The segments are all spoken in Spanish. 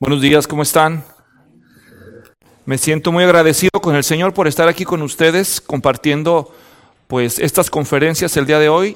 Buenos días, ¿cómo están? Me siento muy agradecido con el Señor por estar aquí con ustedes compartiendo pues estas conferencias el día de hoy.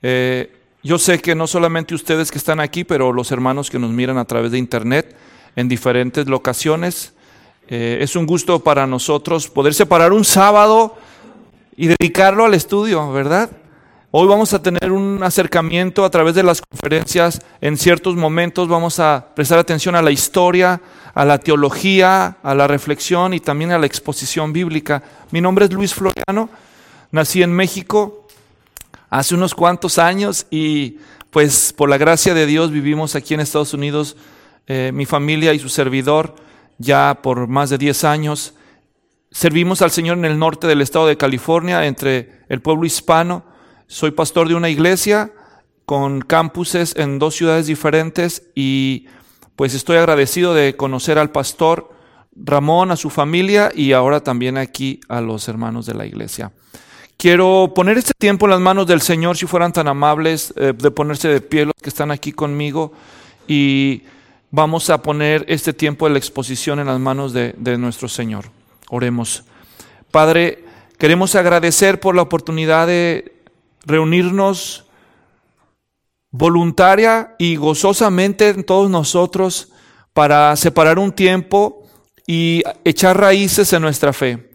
Yo sé que no solamente ustedes que están aquí, pero los hermanos que nos miran a través de internet en diferentes locaciones. Es un gusto para nosotros poder separar un sábado y dedicarlo al estudio, ¿verdad? Hoy vamos a tener un acercamiento a través de las conferencias. En ciertos momentos vamos a prestar atención a la historia, a la teología, a la reflexión y también a la exposición bíblica. Mi nombre es Luis Floriano, nací en México hace unos cuantos años y pues por la gracia de Dios vivimos aquí en Estados Unidos, mi familia y su servidor ya por más de 10 años. Servimos al Señor en el norte del estado de California, entre el pueblo hispano. Soy pastor de una iglesia con campuses en 2 ciudades diferentes y pues estoy agradecido de conocer al pastor Ramón, a su familia y ahora también aquí a los hermanos de la iglesia. Quiero poner este tiempo en las manos del Señor, si fueran tan amables de ponerse de pie los que están aquí conmigo, y vamos a poner este tiempo de la exposición en las manos de nuestro Señor. Oremos. Padre, queremos agradecer por la oportunidad de reunirnos voluntaria y gozosamente en todos nosotros para separar un tiempo y echar raíces en nuestra fe.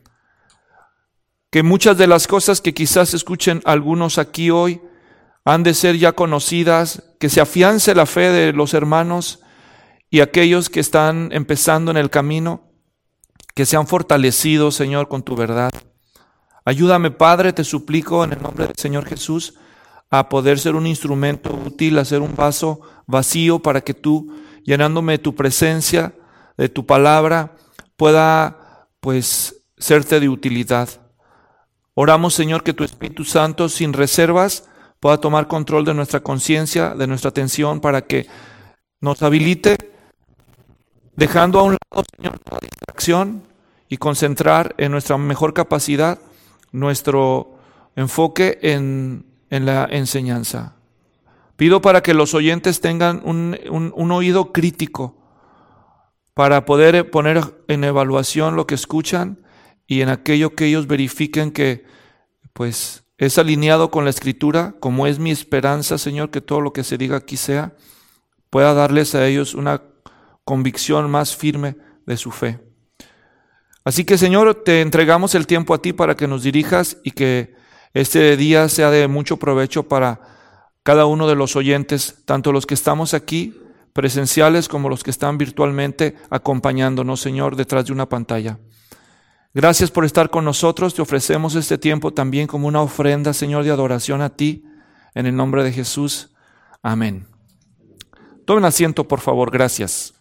Que muchas de las cosas que quizás escuchen algunos aquí hoy han de ser ya conocidas, que se afiance la fe de los hermanos y aquellos que están empezando en el camino, que sean fortalecidos, Señor, con tu verdad. Ayúdame, Padre, te suplico en el nombre del Señor Jesús a poder ser un instrumento útil, a ser un vaso vacío para que tú, llenándome de tu presencia, de tu palabra, pueda pues serte de utilidad. Oramos, Señor, que tu Espíritu Santo sin reservas pueda tomar control de nuestra conciencia, de nuestra atención, para que nos habilite, dejando a un lado, Señor, toda distracción y concentrar en nuestra mejor capacidad nuestro enfoque en la enseñanza. Pido para que los oyentes tengan un oído crítico para poder poner en evaluación lo que escuchan y en aquello que ellos verifiquen que pues es alineado con la Escritura, como es mi esperanza, Señor, que todo lo que se diga aquí pueda darles a ellos una convicción más firme de su fe. Así que, Señor, te entregamos el tiempo a ti para que nos dirijas y que este día sea de mucho provecho para cada uno de los oyentes, tanto los que estamos aquí presenciales como los que están virtualmente acompañándonos, Señor, detrás de una pantalla. Gracias por estar con nosotros. Te ofrecemos este tiempo también como una ofrenda, Señor, de adoración a ti, en el nombre de Jesús. Amén. Tomen asiento, por favor. Gracias.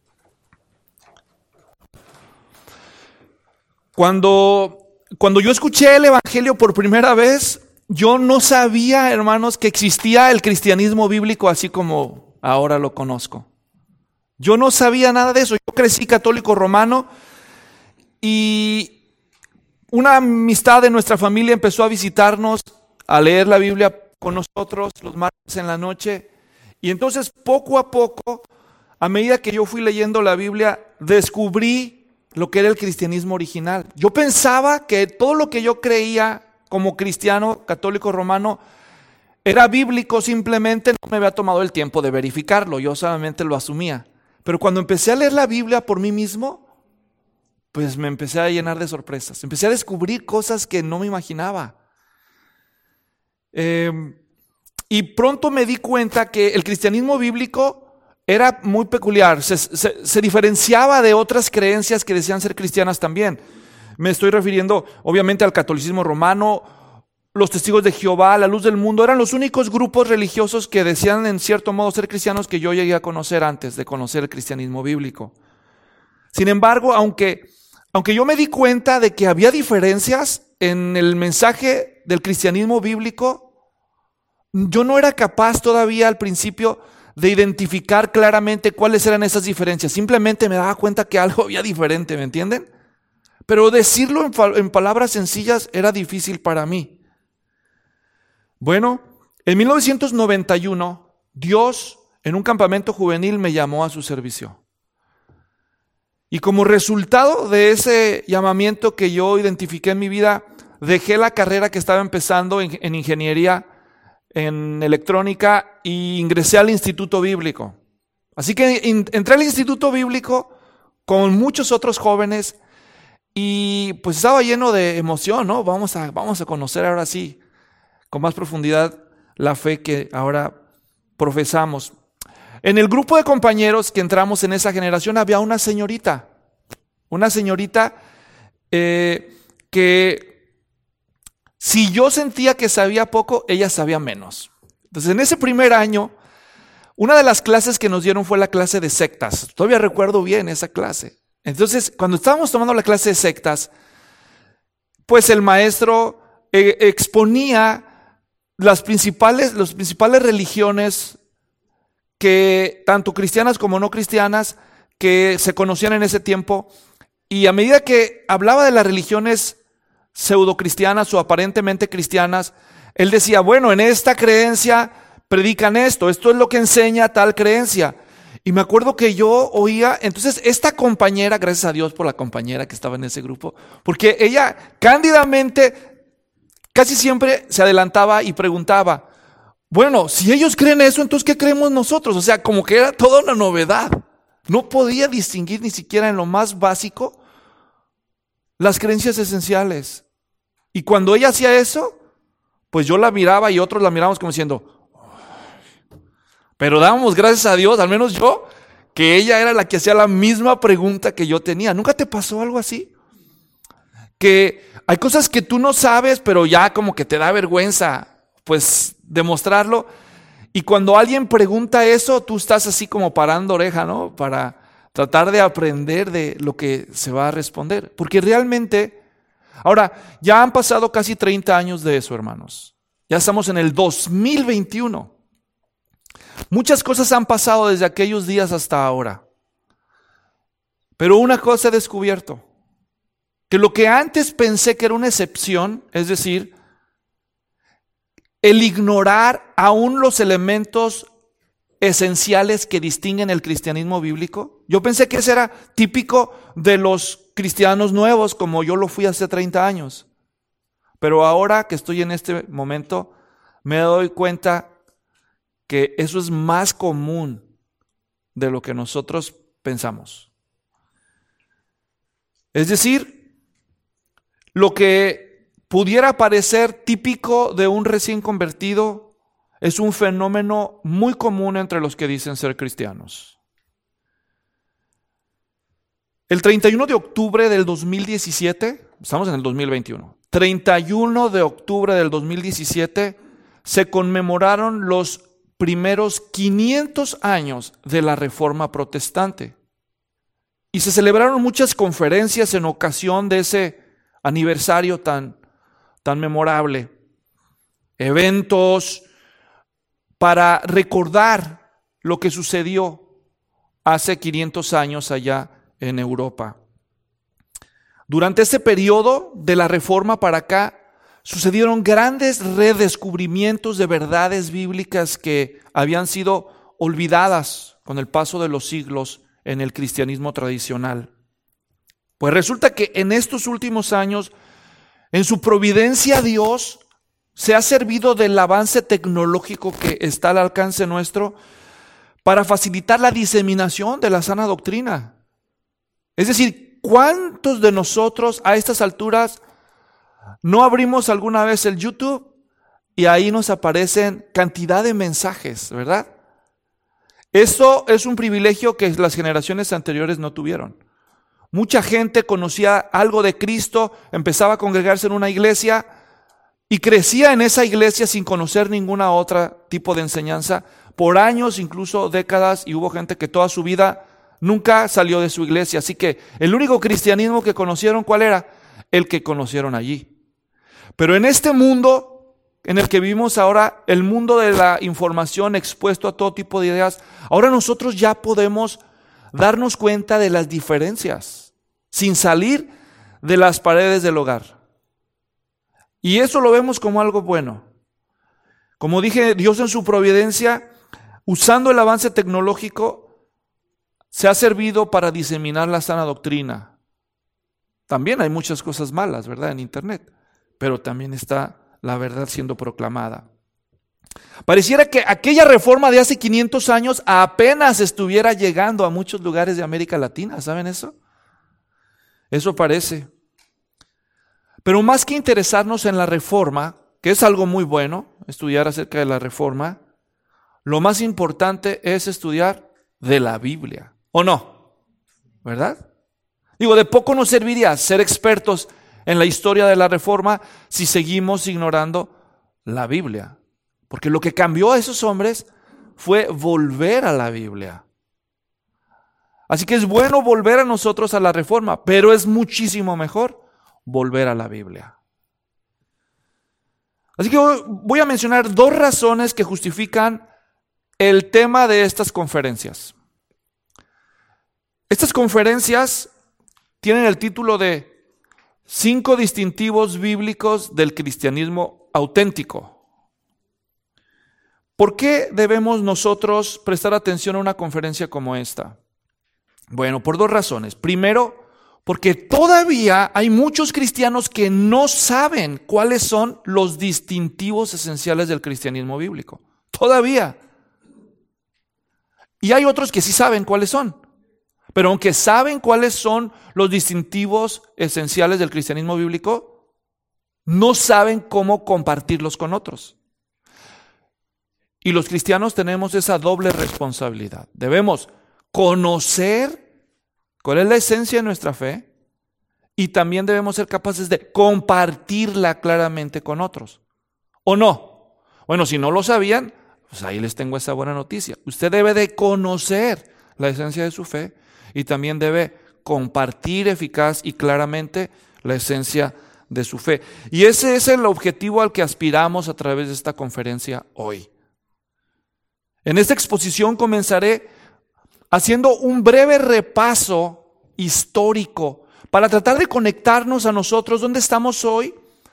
Cuando yo escuché el Evangelio por primera vez, yo no sabía, hermanos, que existía el cristianismo bíblico así como ahora lo conozco. Yo no sabía nada de eso. Yo crecí católico romano y una amistad de nuestra familia empezó a visitarnos, a leer la Biblia con nosotros los martes en la noche. Y entonces poco a poco, a medida que yo fui leyendo la Biblia, descubrí lo que era el cristianismo original. Yo pensaba que todo lo que yo creía como cristiano católico romano era bíblico, simplemente no me había tomado el tiempo de verificarlo, yo solamente lo asumía. Pero cuando empecé a leer la Biblia por mí mismo, pues me empecé a llenar de sorpresas. Empecé a descubrir cosas que no me imaginaba. Y pronto me di cuenta que el cristianismo bíblico era muy peculiar, se diferenciaba de otras creencias que decían ser cristianas también. Me estoy refiriendo obviamente al catolicismo romano, los testigos de Jehová, la luz del mundo. Eran los únicos grupos religiosos que decían en cierto modo ser cristianos que yo llegué a conocer antes de conocer el cristianismo bíblico. Sin embargo, aunque yo me di cuenta de que había diferencias en el mensaje del cristianismo bíblico, yo no era capaz todavía al principio de identificar claramente cuáles eran esas diferencias. Simplemente me daba cuenta que algo había diferente, ¿me entienden? Pero decirlo en palabras sencillas era difícil para mí. Bueno, en 1991, Dios en un campamento juvenil me llamó a su servicio. Y como resultado de ese llamamiento que yo identifiqué en mi vida, dejé la carrera que estaba empezando en ingeniería, en electrónica, y ingresé al Instituto Bíblico. Así que entré al Instituto Bíblico con muchos otros jóvenes y pues estaba lleno de emoción, ¿no? Vamos a conocer ahora sí, con más profundidad, la fe que ahora profesamos. En el grupo de compañeros que entramos en esa generación había una señorita que si yo sentía que sabía poco, ella sabía menos. Entonces, en ese primer año, una de las clases que nos dieron fue la clase de sectas. Todavía recuerdo bien esa clase. Entonces, cuando estábamos tomando la clase de sectas, pues el maestro exponía las principales religiones, que tanto cristianas como no cristianas, que se conocían en ese tiempo. Y a medida que hablaba de las religiones pseudocristianas o aparentemente cristianas, él decía, bueno, en esta creencia predican esto es lo que enseña tal creencia. Y me acuerdo que yo oía, entonces esta compañera, gracias a Dios por la compañera que estaba en ese grupo, porque ella cándidamente casi siempre se adelantaba y preguntaba, bueno, si ellos creen eso, entonces ¿qué creemos nosotros? O sea, como que era toda una novedad. No podía distinguir ni siquiera en lo más básico las creencias esenciales. Y cuando ella hacía eso, pues yo la miraba y otros la mirábamos como diciendo, pero dábamos gracias a Dios, al menos yo, que ella era la que hacía la misma pregunta que yo tenía. ¿Nunca te pasó algo así? Que hay cosas que tú no sabes, pero ya como que te da vergüenza, pues, demostrarlo. Y cuando alguien pregunta eso, tú estás así como parando oreja, ¿no? Para tratar de aprender de lo que se va a responder. Porque realmente, ahora, ya han pasado casi 30 años de eso, hermanos. Ya estamos en el 2021. Muchas cosas han pasado desde aquellos días hasta ahora. Pero una cosa he descubierto, que lo que antes pensé que era una excepción, es decir, el ignorar aún los elementos esenciales que distinguen el cristianismo bíblico. Yo pensé que ese era típico de los cristianos nuevos, como yo lo fui hace 30 años. Pero ahora que estoy en este momento, me doy cuenta que eso es más común de lo que nosotros pensamos. Es decir, lo que pudiera parecer típico de un recién convertido es un fenómeno muy común entre los que dicen ser cristianos. El 31 de octubre del 2017, estamos en el 2021, 31 de octubre del 2017 se conmemoraron los primeros 500 años de la Reforma Protestante. Y se celebraron muchas conferencias en ocasión de ese aniversario tan memorable. Eventos para recordar lo que sucedió hace 500 años allá en Europa. Durante ese periodo de la Reforma para acá, sucedieron grandes redescubrimientos de verdades bíblicas que habían sido olvidadas con el paso de los siglos en el cristianismo tradicional. Pues resulta que en estos últimos años, en su providencia, Dios se ha servido del avance tecnológico que está al alcance nuestro para facilitar la diseminación de la sana doctrina. Es decir, ¿cuántos de nosotros a estas alturas no abrimos alguna vez el YouTube y ahí nos aparecen cantidad de mensajes, ¿verdad? Esto es un privilegio que las generaciones anteriores no tuvieron. Mucha gente conocía algo de Cristo, empezaba a congregarse en una iglesia y crecía en esa iglesia sin conocer ninguna otra tipo de enseñanza por años, incluso décadas, y hubo gente que toda su vida nunca salió de su iglesia. Así que el único cristianismo que conocieron, ¿cuál era? El que conocieron allí. Pero en este mundo en el que vivimos ahora, el mundo de la información expuesto a todo tipo de ideas, ahora nosotros ya podemos darnos cuenta de las diferencias sin salir de las paredes del hogar. Y eso lo vemos como algo bueno. Como dije, Dios en su providencia, usando el avance tecnológico, se ha servido para diseminar la sana doctrina. También hay muchas cosas malas, ¿verdad?, en Internet, pero también está la verdad siendo proclamada. Pareciera que aquella reforma de hace 500 años apenas estuviera llegando a muchos lugares de América Latina, ¿saben eso? Eso parece. Pero más que interesarnos en la reforma, que es algo muy bueno, estudiar acerca de la reforma, lo más importante es estudiar de la Biblia, ¿o no? ¿Verdad? Digo, de poco nos serviría ser expertos en la historia de la reforma si seguimos ignorando la Biblia. Porque lo que cambió a esos hombres fue volver a la Biblia. Así que es bueno volver a nosotros a la reforma, pero es muchísimo mejor volver a la Biblia. Así que voy a mencionar 2 razones que justifican el tema de estas conferencias. Estas conferencias tienen el título de 5 distintivos bíblicos del cristianismo auténtico. ¿Por qué debemos nosotros prestar atención a una conferencia como esta? Bueno, por 2 razones. Primero, porque todavía hay muchos cristianos que no saben cuáles son los distintivos esenciales del cristianismo bíblico. Todavía. Y hay otros que sí saben cuáles son. Pero aunque saben cuáles son los distintivos esenciales del cristianismo bíblico, no saben cómo compartirlos con otros. Y los cristianos tenemos esa doble responsabilidad. Debemos conocer cuál es la esencia de nuestra fe y también debemos ser capaces de compartirla claramente con otros. ¿O no? Bueno, si no lo sabían, pues ahí les tengo esa buena noticia. Usted debe de conocer la esencia de su fe y también debe compartir eficaz y claramente la esencia de su fe. Y ese es el objetivo al que aspiramos a través de esta conferencia hoy. En esta exposición comenzaré haciendo un breve repaso histórico para tratar de conectarnos a nosotros, ¿dónde estamos hoy?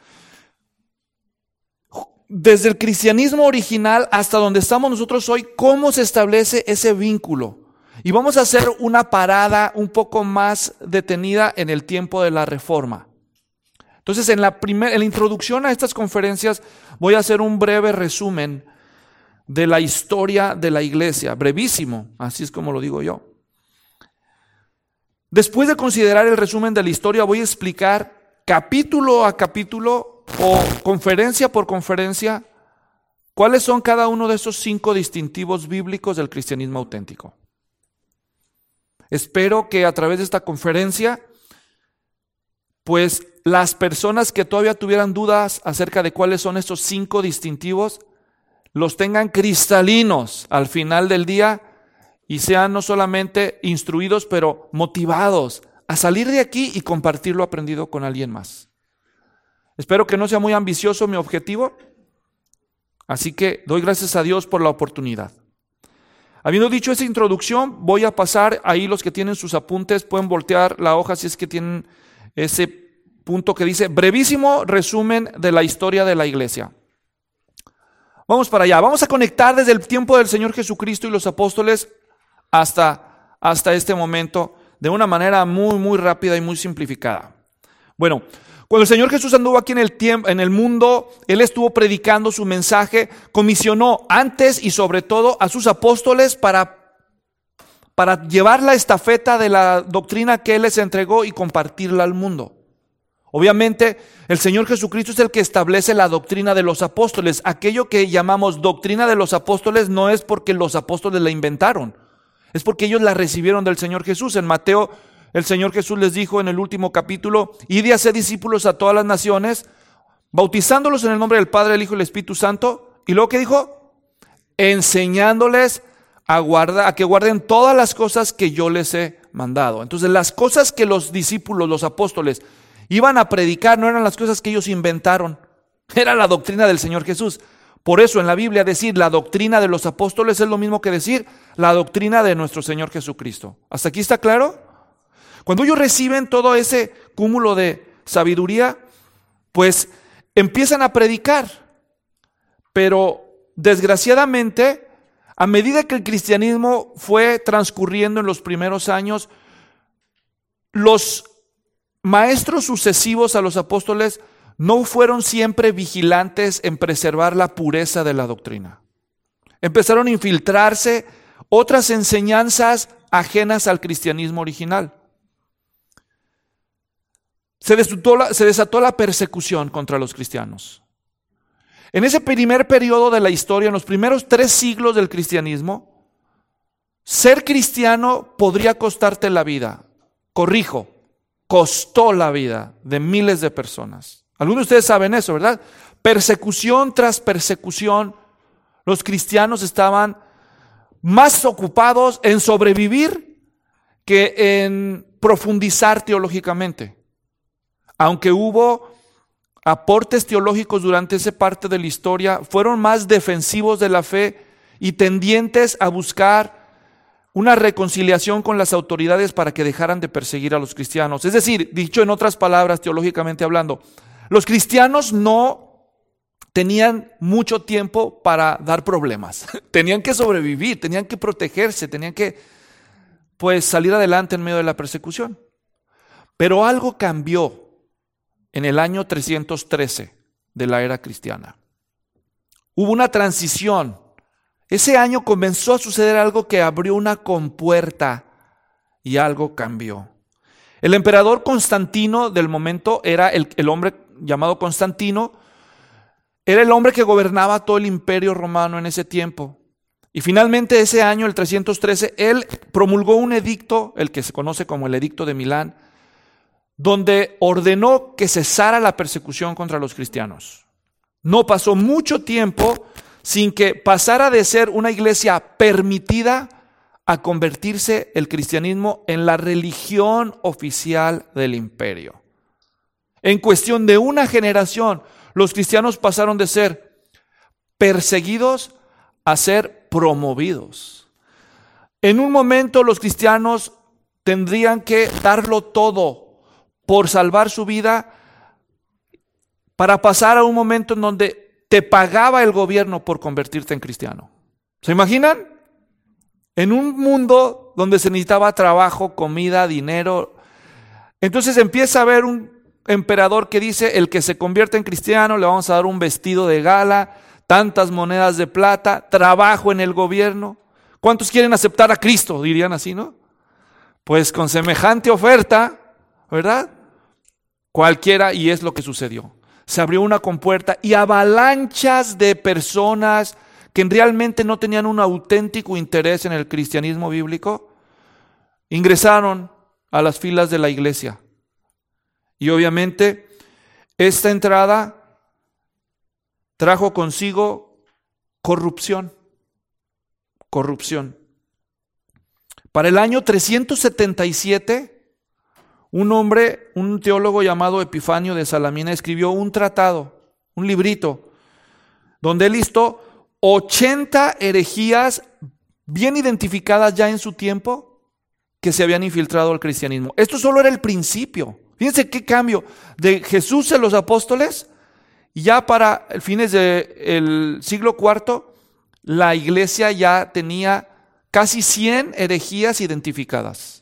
Desde el cristianismo original hasta donde estamos nosotros hoy, ¿cómo se establece ese vínculo? Y vamos a hacer una parada un poco más detenida en el tiempo de la Reforma. Entonces, en la introducción a estas conferencias voy a hacer un breve resumen de la historia de la iglesia, brevísimo, así es como lo digo yo. Después de considerar el resumen de la historia, voy a explicar capítulo a capítulo o conferencia por conferencia cuáles son cada uno de esos 5 distintivos bíblicos del cristianismo auténtico. Espero que a través de esta conferencia, pues las personas que todavía tuvieran dudas acerca de cuáles son estos 5 distintivos, los tengan cristalinos al final del día y sean no solamente instruidos, pero motivados a salir de aquí y compartir lo aprendido con alguien más. Espero que no sea muy ambicioso mi objetivo, así que doy gracias a Dios por la oportunidad. Habiendo dicho esa introducción, voy a pasar ahí, los que tienen sus apuntes pueden voltear la hoja si es que tienen ese punto que dice brevísimo resumen de la historia de la iglesia. Vamos para allá, vamos a conectar desde el tiempo del Señor Jesucristo y los apóstoles hasta este momento de una manera muy, muy rápida y muy simplificada. Bueno, cuando el Señor Jesús anduvo aquí en el mundo, Él estuvo predicando su mensaje, comisionó antes y sobre todo a sus apóstoles para llevar la estafeta de la doctrina que Él les entregó y compartirla al mundo. Obviamente, el Señor Jesucristo es el que establece la doctrina de los apóstoles. Aquello que llamamos doctrina de los apóstoles no es porque los apóstoles la inventaron, es porque ellos la recibieron del Señor Jesús. En Mateo, el Señor Jesús les dijo en el último capítulo: id y haced discípulos a todas las naciones, bautizándolos en el nombre del Padre, del Hijo y del Espíritu Santo. Y luego, ¿qué dijo? Enseñándoles a que guarden todas las cosas que yo les he mandado. Entonces, las cosas que los discípulos, los apóstoles, iban a predicar no eran las cosas que ellos inventaron, era la doctrina del Señor Jesús. Por eso en la Biblia decir la doctrina de los apóstoles es lo mismo que decir la doctrina de nuestro Señor Jesucristo. ¿Hasta aquí está claro? Cuando ellos reciben todo ese cúmulo de sabiduría, pues empiezan a predicar. Pero desgraciadamente A medida que el cristianismo fue transcurriendo en los primeros años, los maestros sucesivos a los apóstoles no fueron siempre vigilantes en preservar la pureza de la doctrina. Empezaron a infiltrarse otras enseñanzas ajenas al cristianismo original. Se desató la persecución contra los cristianos. En ese primer periodo de la historia, en los primeros 3 siglos del cristianismo, ser cristiano podría costarte la vida. Corrijo, costó la vida de miles de personas. Algunos de ustedes saben eso, ¿verdad? Persecución tras persecución, los cristianos estaban más ocupados en sobrevivir que en profundizar teológicamente. Aunque hubo aportes teológicos durante esa parte de la historia, fueron más defensivos de la fe y tendientes a buscar una reconciliación con las autoridades para que dejaran de perseguir a los cristianos. Es decir, dicho en otras palabras, teológicamente hablando, los cristianos no tenían mucho tiempo para dar problemas. Tenían que sobrevivir, tenían que protegerse, tenían que salir adelante en medio de la persecución. Pero algo cambió en el año 313 de la era cristiana. Hubo una transición. Ese año comenzó a suceder algo que abrió una compuerta y algo cambió. El emperador Constantino del momento era el hombre llamado Constantino, era el hombre que gobernaba todo el imperio romano en ese tiempo. Y finalmente ese año, el 313, él promulgó un edicto, el que se conoce como el Edicto de Milán, donde ordenó que cesara la persecución contra los cristianos. No pasó mucho tiempo sin que pasara de ser una iglesia permitida a convertirse el cristianismo en la religión oficial del imperio. En cuestión de una generación, los cristianos pasaron de ser perseguidos a ser promovidos. En un momento los cristianos tendrían que darlo todo por salvar su vida, para pasar a un momento en donde te pagaba el gobierno por convertirte en cristiano. ¿Se imaginan? En un mundo donde se necesitaba trabajo, comida, dinero. Entonces empieza a haber un emperador que dice: el que se convierte en cristiano le vamos a dar un vestido de gala, tantas monedas de plata, trabajo en el gobierno. ¿Cuántos quieren aceptar a Cristo? Dirían así, ¿no? Pues con semejante oferta, ¿verdad? Cualquiera, y es lo que sucedió. Se abrió una compuerta y avalanchas de personas que realmente no tenían un auténtico interés en el cristianismo bíblico, ingresaron a las filas de la iglesia. Y obviamente esta entrada trajo consigo corrupción. Para el año 377, un teólogo llamado Epifanio de Salamina escribió un tratado, un librito, donde él listó 80 herejías bien identificadas ya en su tiempo que se habían infiltrado al cristianismo. Esto solo era el principio. Fíjense qué cambio de Jesús en los apóstoles, y ya para el fines del siglo IV, la iglesia ya tenía casi 100 herejías identificadas.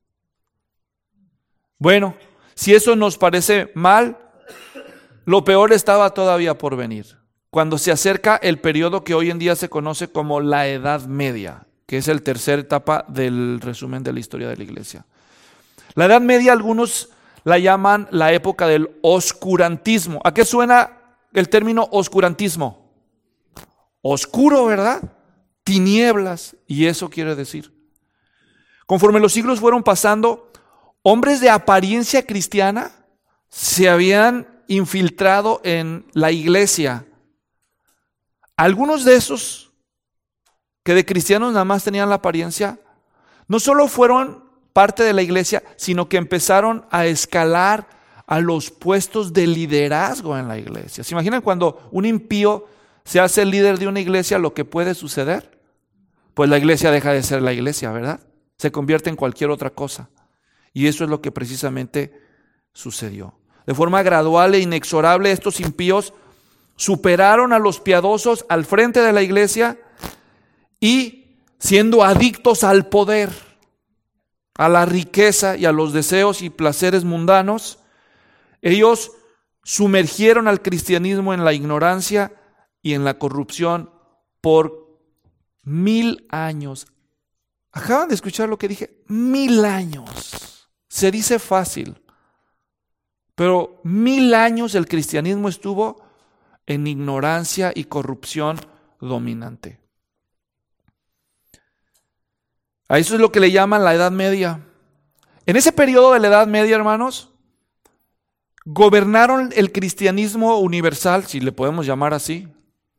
Bueno, si eso nos parece mal, lo peor estaba todavía por venir. Cuando se acerca el periodo que hoy en día se conoce como la Edad Media, que es la tercera etapa del resumen de la historia de la iglesia. La Edad Media algunos la llaman la época del oscurantismo. ¿A qué suena el término oscurantismo? Oscuro, ¿verdad? Tinieblas, y eso quiere decir. Conforme los siglos fueron pasando, hombres de apariencia cristiana se habían infiltrado en la iglesia. Algunos de esos que de cristianos nada más tenían la apariencia, no solo fueron parte de la iglesia, sino que empezaron a escalar a los puestos de liderazgo en la iglesia. ¿Se imaginan cuando un impío se hace el líder de una iglesia, lo que puede suceder? Pues la iglesia deja de ser la iglesia, ¿verdad? Se convierte en cualquier otra cosa. Y eso es lo que precisamente sucedió. De forma gradual e inexorable, estos impíos superaron a los piadosos al frente de la iglesia y siendo adictos al poder, a la riqueza y a los deseos y placeres mundanos, ellos sumergieron al cristianismo en la ignorancia y en la corrupción por 1000 años. Acaban de escuchar lo que dije, 1000 años. Se dice fácil, pero 1000 años el cristianismo estuvo en ignorancia y corrupción dominante. A eso es lo que le llaman la Edad Media. En ese periodo de la Edad Media, hermanos, gobernaron el cristianismo universal, si le podemos llamar así,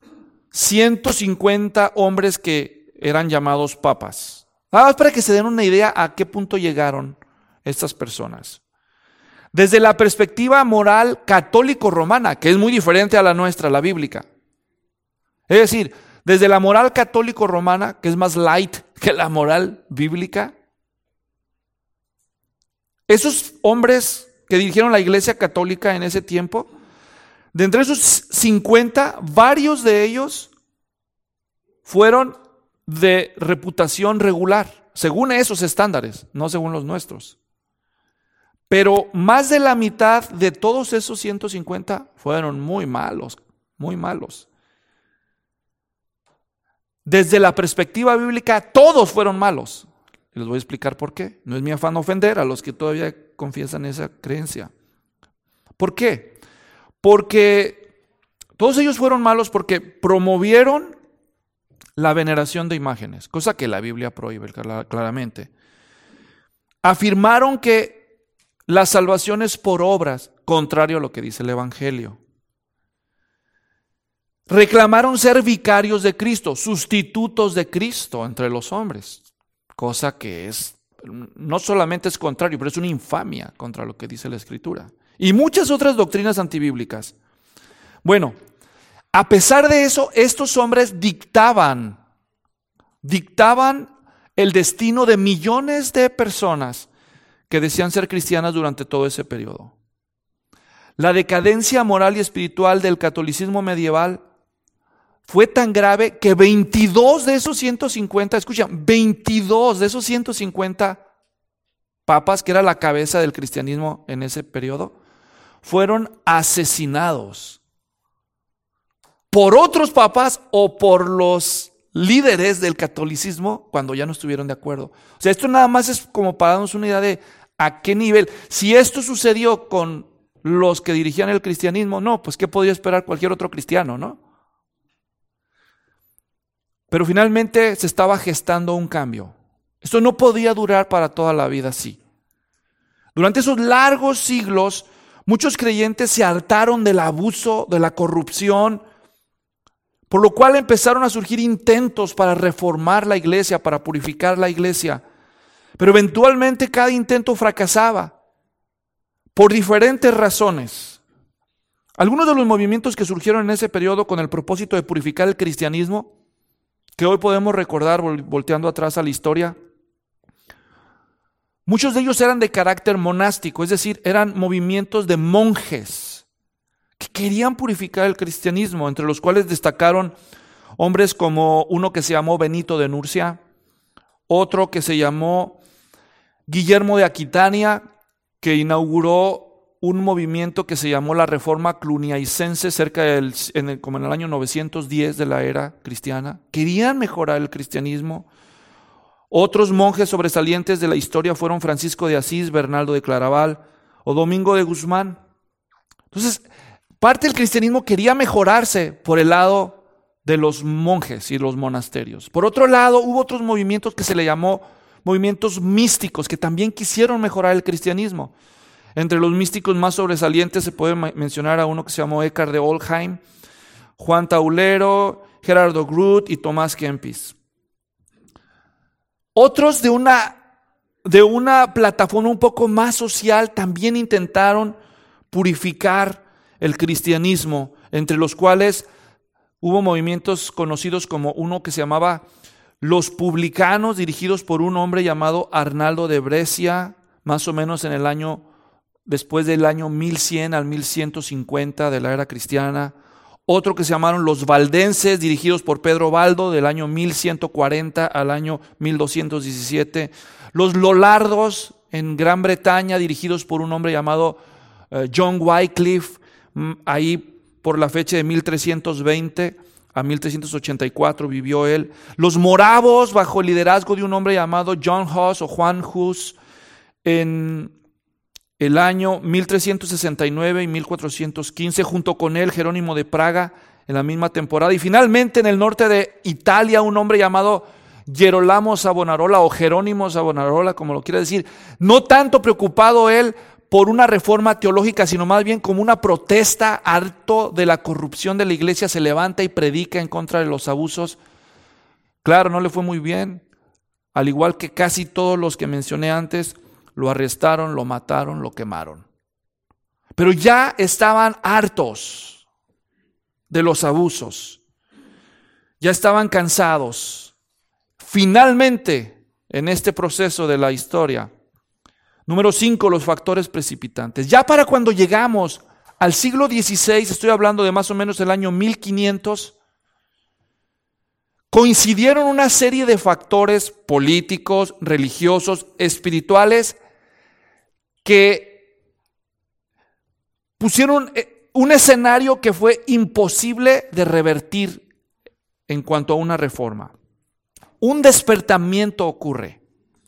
150 hombres que eran llamados papas. Nada más para que se den una idea a qué punto llegaron estas personas. Desde la perspectiva moral católico-romana, que es muy diferente a la nuestra, la bíblica. Es decir, desde la moral católico-romana, que es más light que la moral bíblica, esos hombres que dirigieron la iglesia católica en ese tiempo, de entre esos 50, varios de ellos fueron de reputación regular, según esos estándares, no según los nuestros. Pero más de la mitad de todos esos 150 fueron muy malos, muy malos. Desde la perspectiva bíblica, todos fueron malos. Les voy a explicar por qué. No es mi afán ofender a los que todavía confiesan esa creencia. ¿Por qué? Porque todos ellos fueron malos porque promovieron la veneración de imágenes, cosa que la Biblia prohíbe claramente. Afirmaron que la salvación es por obras, contrario a lo que dice el Evangelio. Reclamaron ser vicarios de Cristo, sustitutos de Cristo entre los hombres, cosa que no solamente es contrario, pero es una infamia contra lo que dice la Escritura. Y muchas otras doctrinas antibíblicas. Bueno, a pesar de eso, estos hombres dictaban el destino de millones de personas que decían ser cristianas durante todo ese periodo. La decadencia moral y espiritual del catolicismo medieval fue tan grave que 22 de esos 150, escuchan, 22 de esos 150 papas, que era la cabeza del cristianismo en ese periodo, fueron asesinados por otros papas o por los líderes del catolicismo cuando ya no estuvieron de acuerdo. O sea, esto nada más es como para darnos una idea de a qué nivel. Si esto sucedió con los que dirigían el cristianismo, no, pues qué podría esperar cualquier otro cristiano, ¿no? Pero finalmente se estaba gestando un cambio. Esto no podía durar para toda la vida así. Durante esos largos siglos, muchos creyentes se hartaron del abuso, de la corrupción, por lo cual empezaron a surgir intentos para reformar la iglesia, para purificar la iglesia. Pero eventualmente cada intento fracasaba por diferentes razones. Algunos de los movimientos que surgieron en ese periodo con el propósito de purificar el cristianismo, que hoy podemos recordar volteando atrás a la historia, muchos de ellos eran de carácter monástico, es decir, eran movimientos de monjes que querían purificar el cristianismo, entre los cuales destacaron hombres como uno que se llamó Benito de Nurcia, otro que se llamó Guillermo de Aquitania, que inauguró un movimiento que se llamó la Reforma Cluniacense como en el año 910 de la era cristiana. Querían mejorar el cristianismo. Otros monjes sobresalientes de la historia fueron Francisco de Asís, Bernardo de Claraval o Domingo de Guzmán. Entonces, parte del cristianismo quería mejorarse por el lado de los monjes y los monasterios. Por otro lado, hubo otros movimientos que se le llamó movimientos místicos que también quisieron mejorar el cristianismo. Entre los místicos más sobresalientes se puede mencionar a uno que se llamó Eckhart de Oldheim, Juan Taulero, Gerardo Groot y Tomás Kempis. Otros de una plataforma un poco más social también intentaron purificar el cristianismo, entre los cuales hubo movimientos conocidos como uno que se llamaba Los Publicanos, dirigidos por un hombre llamado Arnaldo de Brescia, más o menos después del año 1100 al 1150 de la era cristiana. otro que se llamaron los valdenses, dirigidos por Pedro Baldo, del año 1140 al año 1217. Los lollardos en Gran Bretaña, dirigidos por un hombre llamado John Wycliffe, ahí por la fecha de 1320 a 1384 vivió él. Los moravos, bajo el liderazgo de un hombre llamado John Hus o Juan Hus, en el año 1369 y 1415, junto con él Jerónimo de Praga en la misma temporada. Y finalmente en el norte de Italia, un hombre llamado Gerolamo Savonarola o Jerónimo Savonarola, como lo quiera decir, no tanto preocupado él por una reforma teológica, sino más bien como una protesta, harto de la corrupción de la iglesia, se levanta y predica en contra de los abusos. Claro, no le fue muy bien, al igual que casi todos los que mencioné antes. Lo arrestaron, lo mataron, lo quemaron. Pero ya estaban hartos de los abusos. Ya estaban cansados. Finalmente, en este proceso de la historia, número 5, los factores precipitantes. Ya para cuando llegamos al siglo XVI, estoy hablando de más o menos el año 1500, coincidieron una serie de factores políticos, religiosos, espirituales, que pusieron un escenario que fue imposible de revertir en cuanto a una reforma. Un despertamiento ocurre.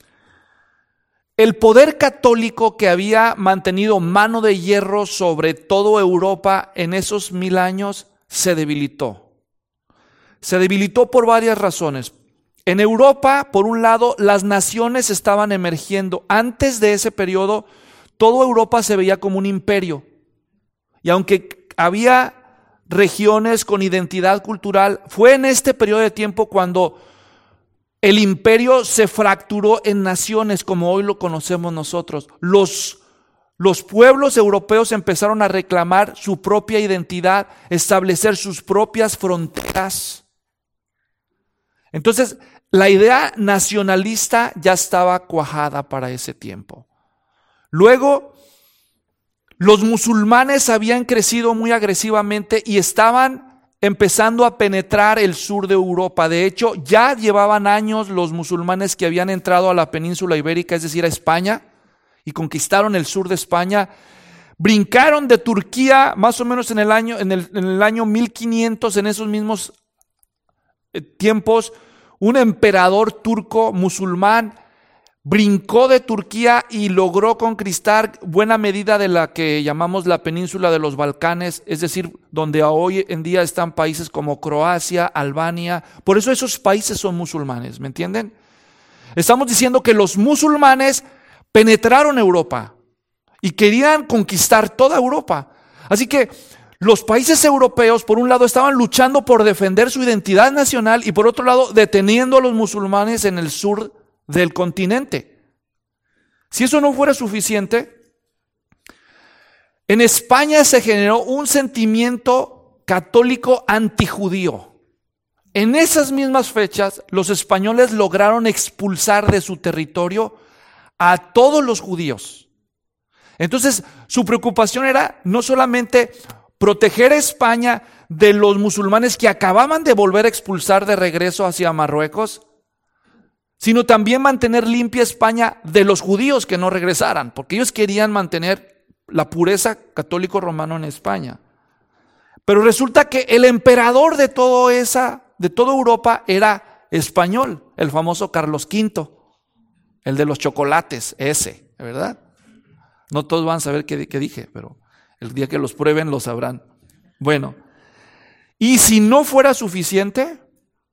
El poder católico que había mantenido mano de hierro sobre toda Europa en esos 1000 años se debilitó. Se debilitó por varias razones. En Europa, por un lado, las naciones estaban emergiendo. Antes de ese periodo, toda Europa se veía como un imperio. Y aunque había regiones con identidad cultural, fue en este periodo de tiempo cuando el imperio se fracturó en naciones como hoy lo conocemos nosotros. Los pueblos europeos empezaron a reclamar su propia identidad, establecer sus propias fronteras. Entonces, la idea nacionalista ya estaba cuajada para ese tiempo. Luego, los musulmanes habían crecido muy agresivamente y estaban empezando a penetrar el sur de Europa. De hecho, ya llevaban años los musulmanes que habían entrado a la península ibérica, es decir, a España, y conquistaron el sur de España. Brincaron de Turquía más o menos en el año 1500, en esos mismos tiempos. Un emperador turco musulmán brincó de Turquía y logró conquistar buena medida de la que llamamos la península de los Balcanes, es decir, donde hoy en día están países como Croacia, Albania. Por eso esos países son musulmanes, ¿me entienden? Estamos diciendo que los musulmanes penetraron Europa y querían conquistar toda Europa. Así que los países europeos, por un lado, estaban luchando por defender su identidad nacional y por otro lado, deteniendo a los musulmanes en el sur del continente. Si eso no fuera suficiente, en España se generó un sentimiento católico antijudío. En esas mismas fechas, los españoles lograron expulsar de su territorio a todos los judíos. Entonces, su preocupación era no solamente proteger a España de los musulmanes que acababan de volver a expulsar de regreso hacia Marruecos, sino también mantener limpia España de los judíos que no regresaran, porque ellos querían mantener la pureza católico romano en España. Pero resulta que el emperador de toda Europa era español, el famoso Carlos V, el de los chocolates, ese, ¿verdad? No todos van a saber qué dije, pero el día que los prueben lo sabrán. Bueno, y si no fuera suficiente,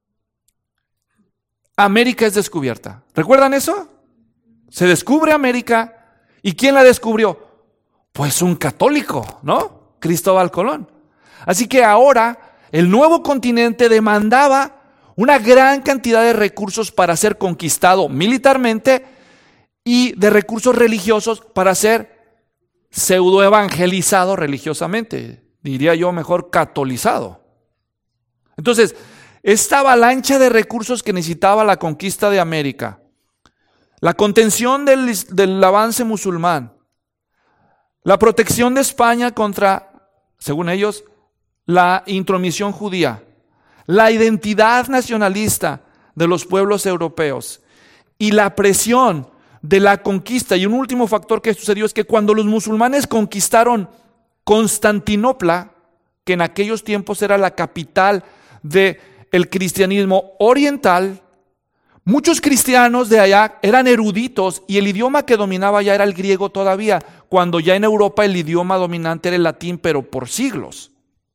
América es descubierta. ¿Recuerdan eso? Se descubre América. ¿Y quién la descubrió? Pues un católico, ¿no? Cristóbal Colón. Así que ahora el nuevo continente demandaba una gran cantidad de recursos para ser conquistado militarmente y de recursos religiosos para ser pseudoevangelizado religiosamente, diría yo mejor catolizado. Entonces, esta avalancha de recursos que necesitaba la conquista de América, la contención del avance musulmán, la protección de España contra, según ellos, la intromisión judía, la identidad nacionalista de los pueblos europeos y la presión de la conquista. Y un último factor que sucedió es que cuando los musulmanes conquistaron Constantinopla, que en aquellos tiempos era la capital del cristianismo oriental, muchos cristianos de allá eran eruditos y el idioma que dominaba ya era el griego todavía, cuando ya en Europa el idioma dominante era el latín, pero por siglos.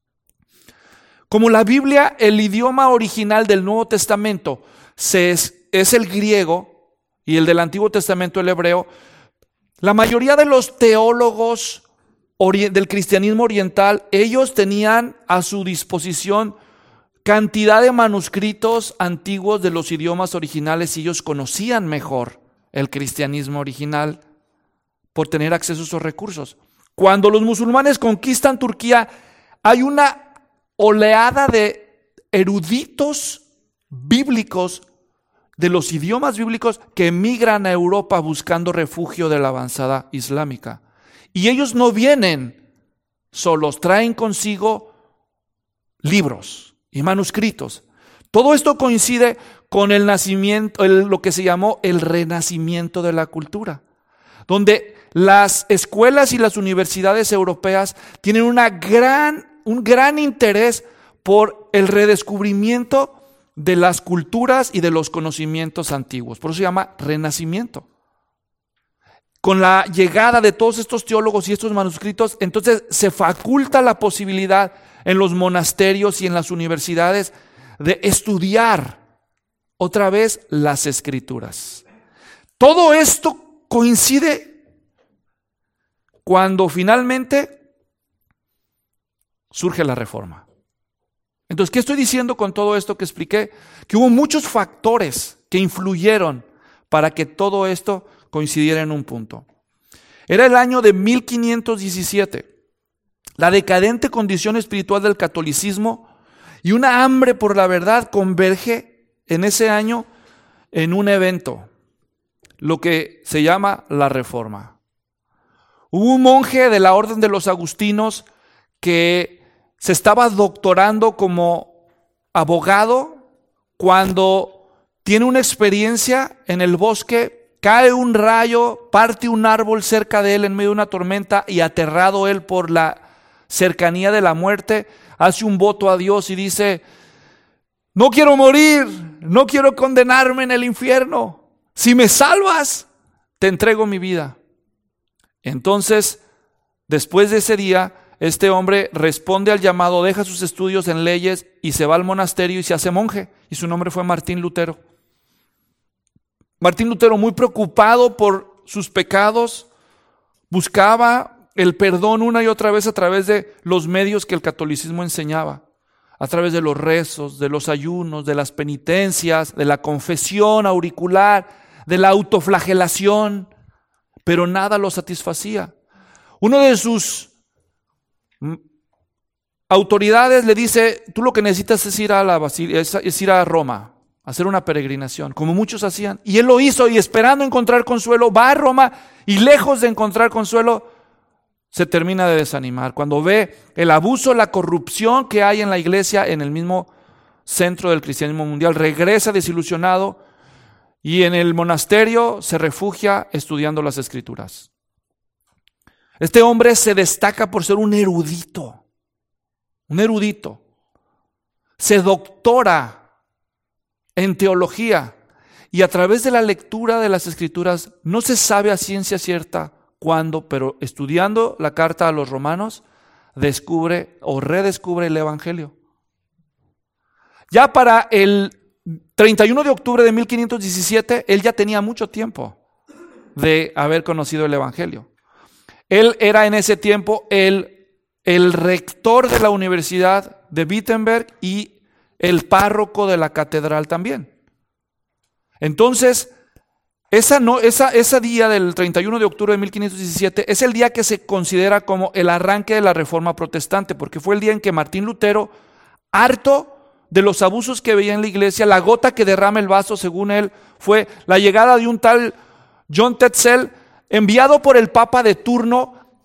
Como la Biblia, el idioma original del Nuevo Testamento es el griego y el del Antiguo Testamento el hebreo, la mayoría de los teólogos del cristianismo oriental, ellos tenían a su disposición cantidad de manuscritos antiguos de los idiomas originales y ellos conocían mejor el cristianismo original por tener acceso a esos recursos. Cuando los musulmanes conquistan Turquía, hay una oleada de eruditos bíblicos de los idiomas bíblicos que emigran a Europa buscando refugio de la avanzada islámica. Y ellos no vienen solos, traen consigo libros y manuscritos. Todo esto coincide con el nacimiento, lo que se llamó el renacimiento de la cultura, donde las escuelas y las universidades europeas tienen un gran interés por el redescubrimiento de las culturas y de los conocimientos antiguos. Por eso se llama renacimiento. Con la llegada de todos estos teólogos y estos manuscritos, entonces se faculta la posibilidad en los monasterios y en las universidades de estudiar otra vez las Escrituras. Todo esto coincide cuando finalmente surge la Reforma. Entonces, ¿qué estoy diciendo con todo esto que expliqué? Que hubo muchos factores que influyeron para que todo esto coincidiera en un punto. Era el año de 1517. La decadente condición espiritual del catolicismo y una hambre por la verdad converge en ese año en un evento, lo que se llama la Reforma. Hubo un monje de la orden de los agustinos que se estaba doctorando como abogado cuando tiene una experiencia en el bosque. Cae un rayo, parte un árbol cerca de él en medio de una tormenta y aterrado él por la cercanía de la muerte, hace un voto a Dios y dice: no quiero morir, no quiero condenarme en el infierno. Si me salvas, te entrego mi vida. Entonces, después de ese día, este hombre responde al llamado, deja sus estudios en leyes y se va al monasterio y se hace monje. Y su nombre fue Martín Lutero. Martín Lutero, muy preocupado por sus pecados, buscaba el perdón una y otra vez a través de los medios que el catolicismo enseñaba, a través de los rezos, de los ayunos, de las penitencias, de la confesión auricular, de la autoflagelación, pero nada lo satisfacía. Uno de sus autoridades le dice: tú lo que necesitas es ir a Roma, hacer una peregrinación, como muchos hacían. Y él lo hizo, y esperando encontrar consuelo, va a Roma y lejos de encontrar consuelo, se termina de desanimar. Cuando ve el abuso, la corrupción que hay en la iglesia, en el mismo centro del cristianismo mundial, regresa desilusionado y en el monasterio se refugia estudiando las Escrituras. Este hombre se destaca por ser un erudito. Se doctora en teología y a través de la lectura de las Escrituras, no se sabe a ciencia cierta cuándo, pero estudiando la carta a los romanos, descubre o redescubre el Evangelio. Ya para el 31 de octubre de 1517, él ya tenía mucho tiempo de haber conocido el Evangelio. Él era en ese tiempo el rector de la Universidad de Wittenberg y el párroco de la catedral también. Entonces, ese día del 31 de octubre de 1517 es el día que se considera como el arranque de la Reforma Protestante, porque fue el día en que Martín Lutero, harto de los abusos que veía en la iglesia, la gota que derrama el vaso, según él, fue la llegada de un tal John Tetzel, enviado por el Papa de turno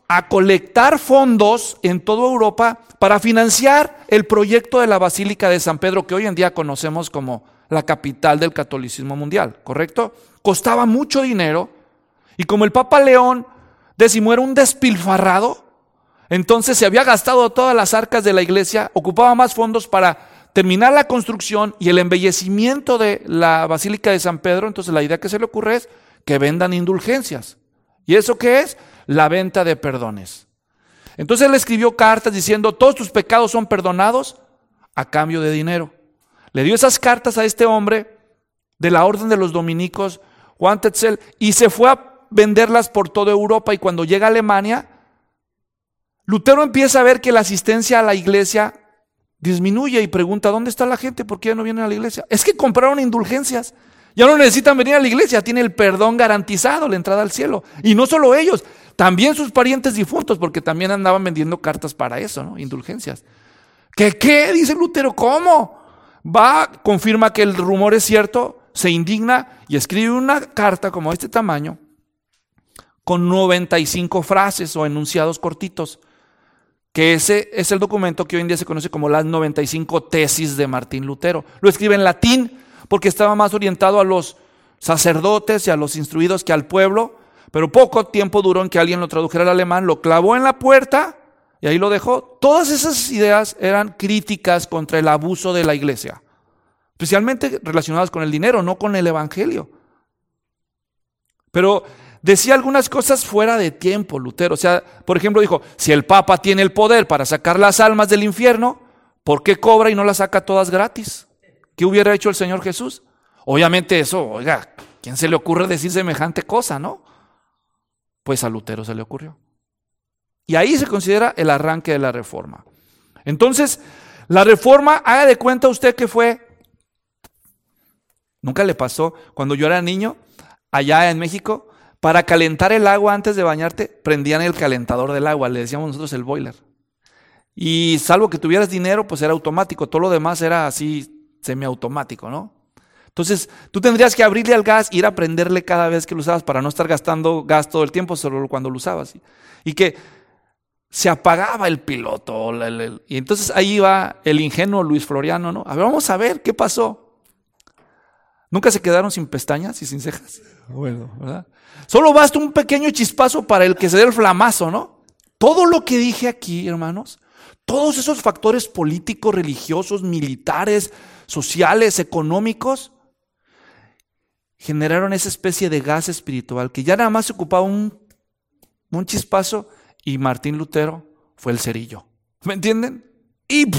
a colectar fondos en toda Europa para financiar el proyecto de la Basílica de San Pedro, que hoy en día conocemos como la capital del catolicismo mundial, ¿correcto? Costaba mucho dinero, y como el Papa León X era un despilfarrado, entonces se había gastado todas las arcas de la iglesia, ocupaba más fondos para terminar la construcción y el embellecimiento de la Basílica de San Pedro. Entonces la idea que se le ocurre es que vendan indulgencias. ¿Y eso qué es? La venta de perdones. Entonces él escribió cartas diciendo: todos tus pecados son perdonados a cambio de dinero. Le dio esas cartas a este hombre de la orden de los dominicos, Juan Tetzel, y se fue a venderlas por toda Europa. Y cuando llega a Alemania, Lutero empieza a ver que la asistencia a la iglesia disminuye y pregunta: ¿dónde está la gente? ¿Por qué ya no vienen a la iglesia? Es que compraron indulgencias, ya no necesitan venir a la iglesia, tiene el perdón garantizado, la entrada al cielo. Y no solo ellos, también sus parientes difuntos, porque también andaban vendiendo cartas para eso, ¿no? Indulgencias. ¿Qué? Dice Lutero, ¿cómo? Va, confirma que el rumor es cierto, se indigna y escribe una carta como de este tamaño, con 95 frases o enunciados cortitos, que ese es el documento que hoy en día se conoce como las 95 tesis de Martín Lutero. Lo escribe en latín porque estaba más orientado a los sacerdotes y a los instruidos que al pueblo, pero poco tiempo duró en que alguien lo tradujera al alemán, lo clavó en la puerta y ahí lo dejó. Todas esas ideas eran críticas contra el abuso de la iglesia, especialmente relacionadas con el dinero, no con el evangelio. Pero decía algunas cosas fuera de tiempo Lutero. O sea, por ejemplo dijo: si el Papa tiene el poder para sacar las almas del infierno, ¿por qué cobra y no las saca todas gratis? ¿Qué hubiera hecho el Señor Jesús? Obviamente eso, oiga, ¿quién se le ocurre decir semejante cosa, no? Pues a Lutero se le ocurrió. Y ahí se considera el arranque de la Reforma. Entonces, la Reforma, haga de cuenta usted que fue, nunca le pasó, cuando yo era niño, allá en México, para calentar el agua antes de bañarte, prendían el calentador del agua, le decíamos nosotros el boiler. Y salvo que tuvieras dinero, pues era automático, todo lo demás era así semiautomático, ¿no? Entonces, tú tendrías que abrirle al gas, ir a prenderle cada vez que lo usabas para no estar gastando gas todo el tiempo, solo cuando lo usabas. Y que se apagaba el piloto. Y entonces ahí iba el ingenuo Luis Floriano, ¿no? A ver, vamos a ver qué pasó. ¿Nunca se quedaron sin pestañas y sin cejas? Bueno, ¿verdad? Solo basta un pequeño chispazo para el que se dé el flamazo, ¿no? Todo lo que dije aquí, hermanos, todos esos factores políticos, religiosos, militares, sociales, económicos, generaron esa especie de gas espiritual que ya nada más se ocupaba un chispazo y Martín Lutero fue el cerillo. ¿Me entienden? Y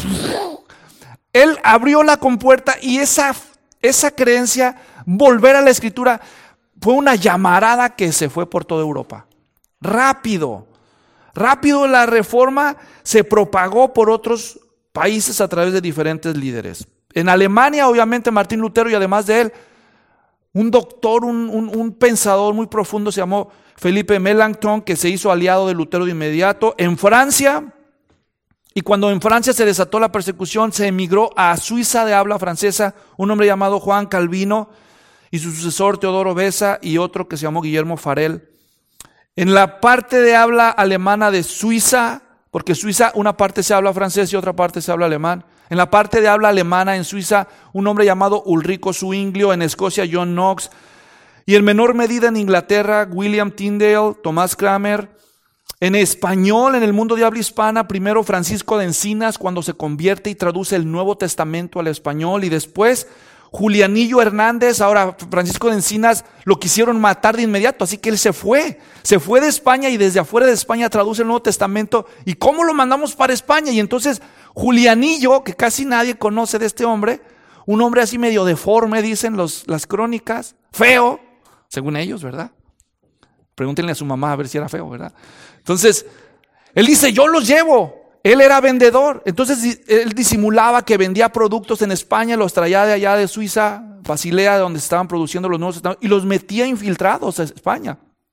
él abrió la compuerta y esa creencia, volver a la escritura, fue una llamarada que se fue por toda Europa. Rápido la Reforma se propagó por otros países a través de diferentes líderes. En Alemania, obviamente, Martín Lutero, y además de él, un doctor, un pensador muy profundo se llamó Felipe Melanchthon, que se hizo aliado de Lutero de inmediato. En Francia, y cuando en Francia se desató la persecución, se emigró a Suiza de habla francesa un hombre llamado Juan Calvino y su sucesor Teodoro Beza y otro que se llamó Guillermo Farel. En la parte de habla alemana de Suiza, porque Suiza una parte se habla francés y otra parte se habla alemán. En la parte de habla alemana en Suiza, un hombre llamado Ulrico Zwinglio, en Escocia John Knox, y en menor medida en Inglaterra William Tyndale, Tomás Cranmer. En español, en el mundo de habla hispana, primero Francisco de Encinas, cuando se convierte y traduce el Nuevo Testamento al español, y después Julianillo Hernández. Ahora Francisco de Encinas lo quisieron matar de inmediato, así que él se fue de España y desde afuera de España traduce el Nuevo Testamento. ¿Y cómo lo mandamos para España? Y entonces Julianillo, que casi nadie conoce de este hombre, un hombre así medio deforme, dicen las crónicas, feo, según ellos, ¿verdad? Pregúntenle a su mamá a ver si era feo, ¿verdad? Entonces, él dice: yo los llevo. Él era vendedor, entonces él disimulaba que vendía productos en España, los traía de allá de Suiza, Basilea, donde estaban produciendo los nuevos testamentos, y los metía infiltrados a España.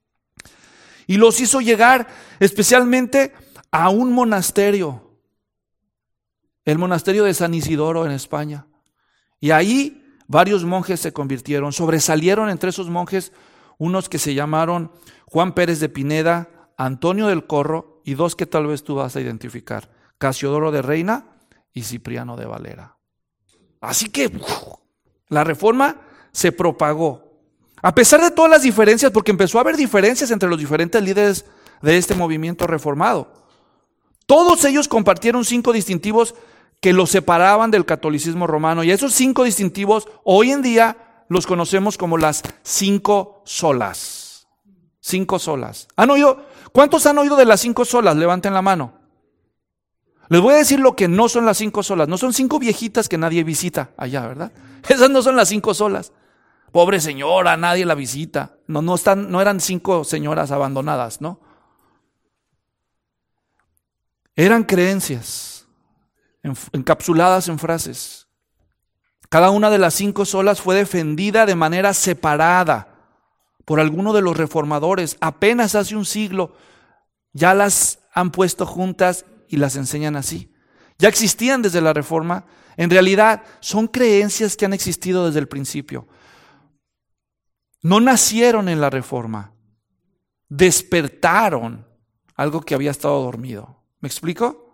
Y los hizo llegar especialmente a un monasterio, el monasterio de San Isidoro en España. Y ahí varios monjes se convirtieron. Sobresalieron entre esos monjes unos que se llamaron Juan Pérez de Pineda, Antonio del Corro y dos que tal vez tú vas a identificar: Casiodoro de Reina y Cipriano de Valera. Así que la Reforma se propagó. A pesar de todas las diferencias, porque empezó a haber diferencias entre los diferentes líderes de este movimiento reformado. Todos ellos compartieron 5 distintivos que los separaban del catolicismo romano. Y esos 5 distintivos hoy en día los conocemos como las 5 solas. 5 solas. ¿Han oído? ¿Cuántos han oído de las 5 solas? Levanten la mano. Les voy a decir lo que no son las 5 solas. No son 5 viejitas que nadie visita allá, ¿verdad? Esas no son las 5 solas. Pobre señora, nadie la visita. No eran 5 señoras abandonadas, ¿no? Eran creencias encapsuladas en frases. Cada una de las 5 solas fue defendida de manera separada por alguno de los reformadores. Apenas hace un siglo ya las han puesto juntas y las enseñan así. Ya existían desde la Reforma. En realidad son creencias que han existido desde el principio. No nacieron en la Reforma, despertaron algo que había estado dormido. ¿Me explico?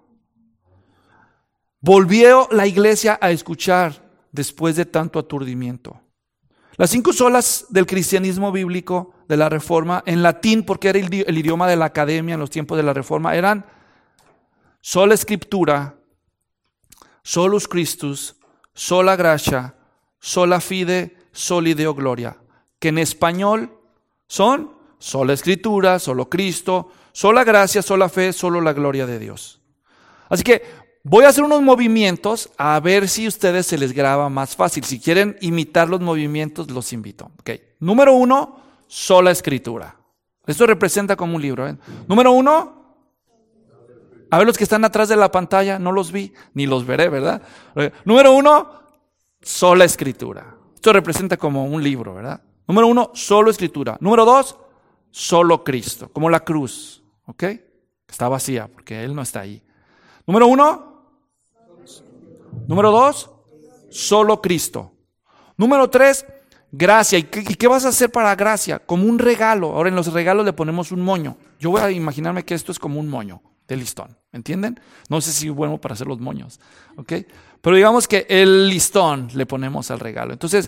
Volvió la iglesia a escuchar después de tanto aturdimiento. Las 5 solas del cristianismo bíblico de la Reforma, en latín, porque era el idioma de la academia en los tiempos de la Reforma, eran sola scriptura, solus Christus, sola gratia, sola fide, soli Deo gloria, que en español son sola escritura, solo Cristo, sola gracia, sola fe, solo la gloria de Dios. Así que voy a hacer unos movimientos a ver si a ustedes se les graba más fácil. Si quieren imitar los movimientos, los invito. Okay. Número 1, sola escritura. Esto representa como un libro. Número 1, a ver los que están atrás de la pantalla, no los vi, ni los veré, ¿verdad? Número 1, sola escritura. Esto representa como un libro, ¿verdad? Número 1, solo escritura. Número 2, solo Cristo, como la cruz, ¿ok? Está vacía porque Él no está ahí. Número 1, número 2, solo Cristo. Número 3, gracia. ¿Y qué vas a hacer para gracia? Como un regalo. Ahora en los regalos le ponemos un moño. Yo voy a imaginarme que esto es como un moño de listón, ¿entienden? No sé si es bueno para hacer los moños, ¿ok? Pero digamos que el listón le ponemos al regalo. Entonces,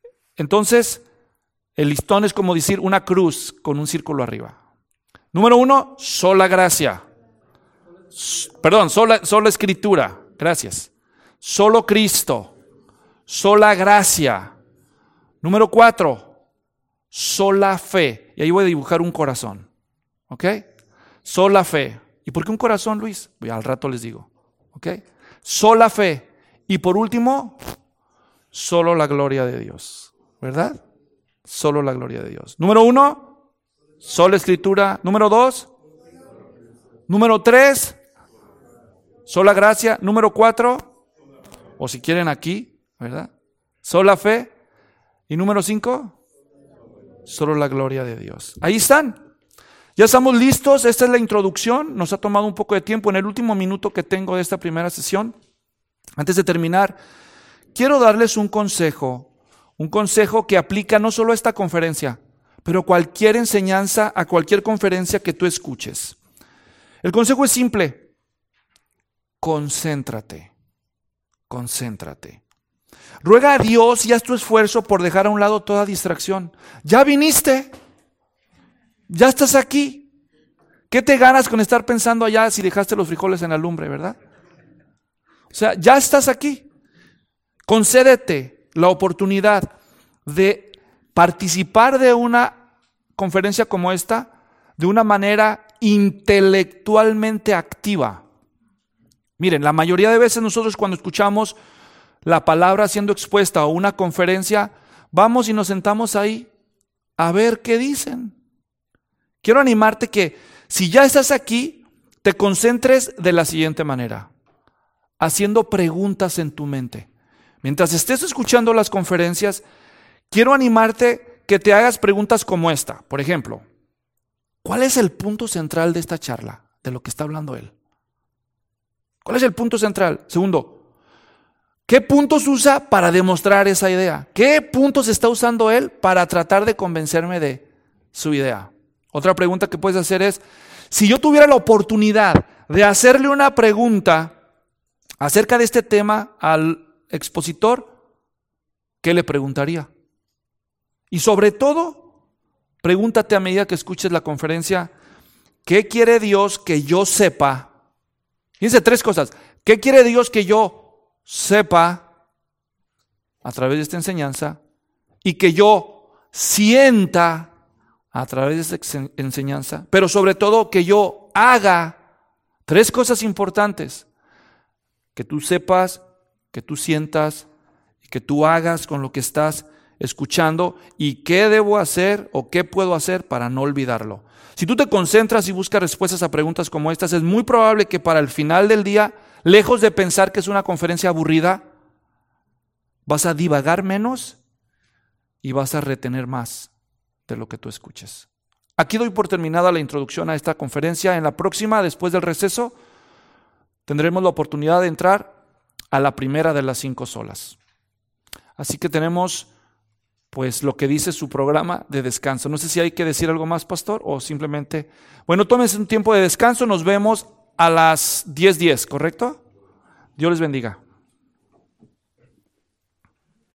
el listón es como decir una cruz con un círculo arriba. Número 1, sola gracia. Perdón, sola escritura. Gracias. Solo Cristo. Sola gracia. Número 4, sola fe. Y ahí voy a dibujar un corazón. ¿Ok? Sola fe. ¿Y por qué un corazón, Luis? Al rato les digo. ¿Ok? Sola fe. Y por último, solo la gloria de Dios. ¿Verdad? Solo la gloria de Dios. Número 1, sola escritura. Número 2, número 3, sola gracia. Número 4, o si quieren aquí, ¿verdad? Sola fe. Y número 5, solo la gloria de Dios. Ahí están. Ya estamos listos. Esta es la introducción. Nos ha tomado un poco de tiempo. En el último minuto que tengo de esta primera sesión, antes de terminar, quiero darles un consejo que aplica no solo a esta conferencia, pero cualquier enseñanza, a cualquier conferencia que tú escuches. El consejo es simple: concéntrate. Ruega a Dios y haz tu esfuerzo por dejar a un lado toda distracción. Ya viniste, ya estás aquí. ¿Qué te ganas con estar pensando allá si dejaste los frijoles en la lumbre, verdad? O sea, ya estás aquí. Concédete la oportunidad de participar de una conferencia como esta de una manera intelectualmente activa. Miren, la mayoría de veces nosotros cuando escuchamos la palabra siendo expuesta o una conferencia, vamos y nos sentamos ahí a ver qué dicen. Quiero animarte que si ya estás aquí, te concentres de la siguiente manera, haciendo preguntas en tu mente. Mientras estés escuchando las conferencias, quiero animarte que te hagas preguntas como esta. Por ejemplo, ¿cuál es el punto central de esta charla, de lo que está hablando él? ¿Cuál es el punto central? Segundo, ¿qué puntos usa para demostrar esa idea? ¿Qué puntos está usando él para tratar de convencerme de su idea? Otra pregunta que puedes hacer es, Si yo tuviera la oportunidad de hacerle una pregunta acerca de este tema al expositor, ¿qué le preguntaría? Y sobre todo, pregúntate a medida que escuches la conferencia, ¿qué quiere Dios que yo sepa? Fíjense 3 cosas. ¿Qué quiere Dios que yo sepa a través de esta enseñanza? Y que yo sienta a través de esta enseñanza. Pero sobre todo que yo haga 3 cosas importantes. Que tú sepas, que tú sientas y que tú hagas con lo que estás escuchando. ¿Y qué debo hacer o qué puedo hacer para no olvidarlo? Si tú te concentras y buscas respuestas a preguntas como estas, es muy probable que para el final del día, lejos de pensar que es una conferencia aburrida, vas a divagar menos y vas a retener más de lo que tú escuches. Aquí doy por terminada la introducción a esta conferencia. En la próxima, después del receso, tendremos la oportunidad de entrar a la primera de las 5 solas. Así que tenemos pues lo que dice su programa de descanso. No sé si hay que decir algo más, pastor, o simplemente, bueno, tómense un tiempo de descanso, nos vemos a las 10:10, ¿correcto? Dios les bendiga.